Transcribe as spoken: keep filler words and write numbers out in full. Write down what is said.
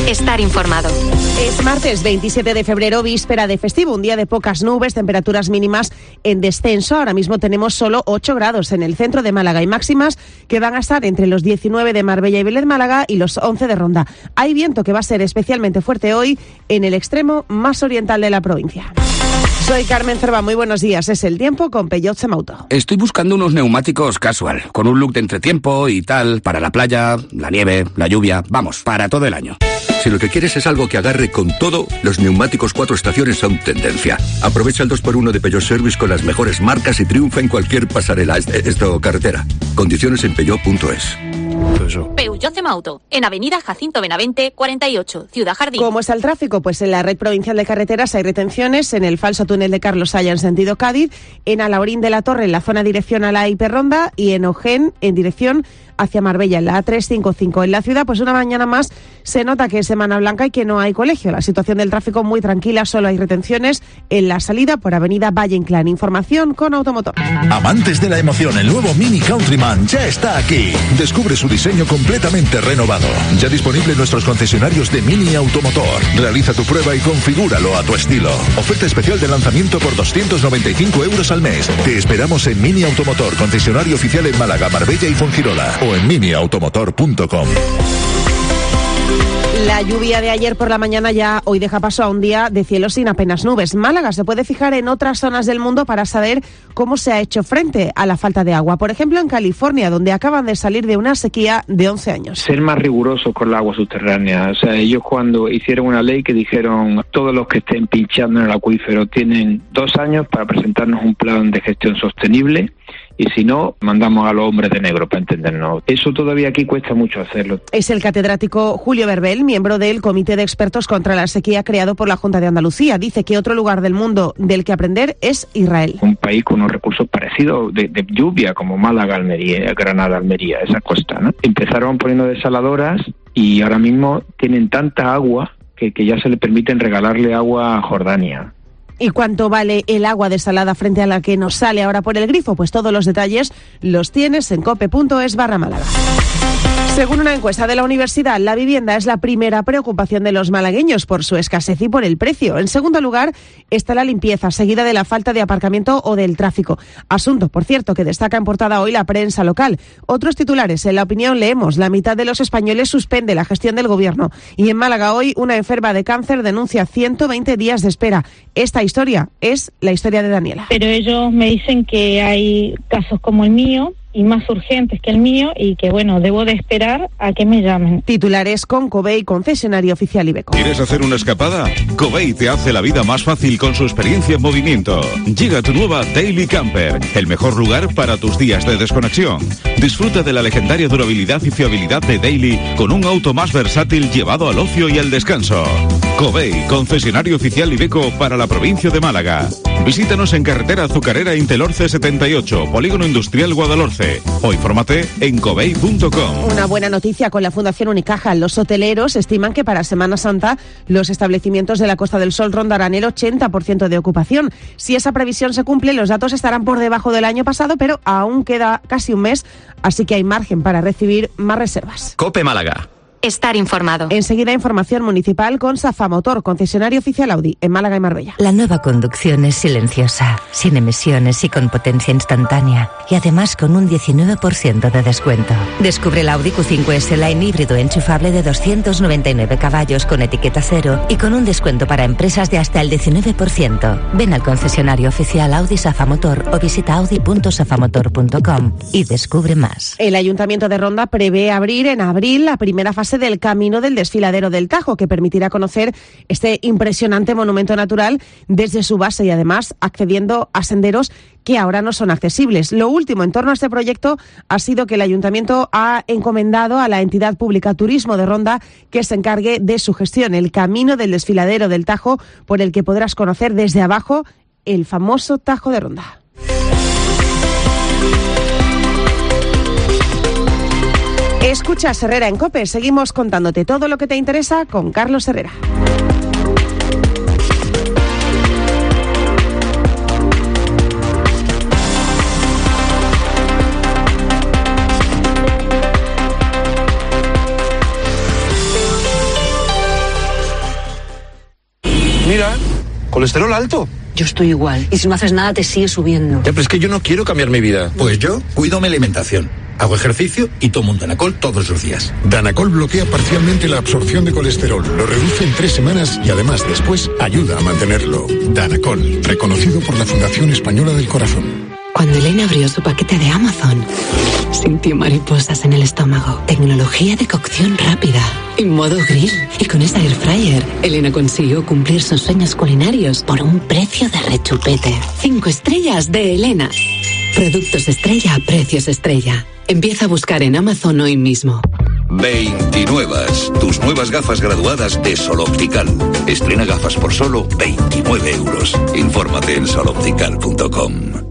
Estar informado. Es martes veintisiete de febrero, víspera de festivo, un día de pocas nubes, temperaturas mínimas en descenso. Ahora mismo tenemos solo ocho grados en el centro de Málaga y máximas que van a estar entre los diecinueve de Marbella y Vélez Málaga y los once de Ronda. Hay viento que va a ser especialmente fuerte hoy en el extremo más oriental de la provincia. Soy Carmen Cerva, muy buenos días. Es el tiempo con Peugeot Semauto. Estoy buscando unos neumáticos casual, con un look de entretiempo y tal, para la playa, la nieve, la lluvia, vamos, para todo el año. Si lo que quieres es algo que agarre con todo, los neumáticos cuatro estaciones son tendencia. Aprovecha el dos por uno de Peugeot Service con las mejores marcas y triunfa en cualquier pasarela, esto carretera. Condiciones en peugeot punto es. Peugeot Semauto, en Avenida Jacinto Benavente, cuarenta y ocho, Ciudad Jardín. ¿Cómo está el tráfico? Pues en la red provincial de carreteras hay retenciones en el falso túnel de Carlos Haya en sentido Cádiz, en Alaurín de la Torre en la zona dirección a la Hiperronda y en Ojén en dirección hacia Marbella, en la A trescientos cincuenta y cinco. En la ciudad, pues una mañana más se nota que es Semana Blanca y que no hay colegio. La situación del tráfico muy tranquila, solo hay retenciones en la salida por Avenida Valle Inclán. Información con Automotor. Amantes de la emoción, el nuevo Mini Countryman ya está aquí. Descubre su diseño completamente renovado. Ya disponible en nuestros concesionarios de Mini Automotor. Realiza tu prueba y configúralo a tu estilo. Oferta especial de lanzamiento por doscientos noventa y cinco euros al mes. Te esperamos en Mini Automotor, concesionario oficial en Málaga, Marbella y Fuengirola. O en mini automotor punto com. La lluvia de ayer por la mañana ya hoy deja paso a un día de cielo sin apenas nubes. Málaga se puede fijar en otras zonas del mundo para saber cómo se ha hecho frente a la falta de agua. Por ejemplo, en California, donde acaban de salir de una sequía de once años. Ser más rigurosos con la agua subterránea. O sea, ellos cuando hicieron una ley que dijeron todos los que estén pinchando en el acuífero tienen dos años para presentarnos un plan de gestión sostenible. Y si no, mandamos a los hombres de negro, para entendernos. Eso todavía aquí cuesta mucho hacerlo. Es el catedrático Julio Berbel, miembro del Comité de Expertos contra la Sequía creado por la Junta de Andalucía. Dice que otro lugar del mundo del que aprender es Israel. Un país con unos recursos parecidos de, de lluvia, como Málaga, Almería, Granada, Almería, esa costa, ¿no? Empezaron poniendo desaladoras y ahora mismo tienen tanta agua que, que ya se le permiten regalarle agua a Jordania. ¿Y cuánto vale el agua desalada frente a la que nos sale ahora por el grifo? Pues todos los detalles los tienes en cope punto es barra Málaga. Según una encuesta de la universidad, la vivienda es la primera preocupación de los malagueños por su escasez y por el precio. En segundo lugar está la limpieza, seguida de la falta de aparcamiento o del tráfico. Asunto, por cierto, que destaca en portada hoy la prensa local. Otros titulares, en La Opinión leemos, la mitad de los españoles suspende la gestión del gobierno. Y en Málaga hoy, una enferma de cáncer denuncia ciento veinte días de espera. Esta historia es la historia de Daniela. Pero ellos me dicen que hay casos como el mío, y más urgentes que el mío, y que, bueno, debo de esperar a que me llamen. Titulares con Covey, concesionario oficial Iveco. ¿Quieres hacer una escapada? Covey te hace la vida más fácil con su experiencia en movimiento. Llega tu nueva Daily Camper, el mejor lugar para tus días de desconexión. Disfruta de la legendaria durabilidad y fiabilidad de Daily con un auto más versátil llevado al ocio y al descanso. Covey, concesionario oficial Iveco para la provincia de Málaga. Visítanos en carretera Azucarera Intelorce setenta y ocho, Polígono Industrial Guadalhorce, o infórmate en covey punto com. Una buena noticia con la Fundación Unicaja. Los hoteleros estiman que para Semana Santa los establecimientos de la Costa del Sol rondarán el ochenta por ciento de ocupación. Si esa previsión se cumple, los datos estarán por debajo del año pasado, pero aún queda casi un mes, así que hay margen para recibir más reservas. Cope Málaga. Estar informado. Enseguida información municipal con Safamotor, concesionario oficial Audi en Málaga y Marbella. La nueva conducción es silenciosa, sin emisiones y con potencia instantánea. Y además con un diecinueve por ciento de descuento. Descubre el Audi Q cinco S Line híbrido enchufable de doscientos noventa y nueve caballos con etiqueta cero y con un descuento para empresas de hasta el diecinueve por ciento. Ven al concesionario oficial Audi Safamotor o visita audi punto safamotor punto com y descubre más. El Ayuntamiento de Ronda prevé abrir en abril la primera fase del camino del desfiladero del Tajo, que permitirá conocer este impresionante monumento natural desde su base y además accediendo a senderos que ahora no son accesibles. Lo último en torno a este proyecto ha sido que el Ayuntamiento ha encomendado a la entidad pública Turismo de Ronda que se encargue de su gestión, el camino del desfiladero del Tajo, por el que podrás conocer desde abajo el famoso Tajo de Ronda. Escuchas Herrera en COPE. Seguimos contándote todo lo que te interesa con Carlos Herrera. colesterol alto. Yo estoy igual. Y si no haces nada, te sigue subiendo. Ya, pero es que yo no quiero cambiar mi vida. Pues yo cuido mi alimentación. Hago ejercicio y tomo un Danacol todos los días. Danacol bloquea parcialmente la absorción de colesterol, lo reduce en tres semanas y además después ayuda a mantenerlo. Danacol, reconocido por la Fundación Española del Corazón. Cuando Elena abrió su paquete de Amazon, sintió mariposas en el estómago. Tecnología de cocción rápida y modo grill. Y con esa air fryer, Elena consiguió cumplir sus sueños culinarios por un precio de rechupete. Cinco estrellas de Elena. Productos estrella a precios estrella. Empieza a buscar en Amazon hoy mismo. veintinuevas, tus nuevas gafas graduadas de Sol Optical. Estrena gafas por solo veintinueve euros. Infórmate en sol optical punto com.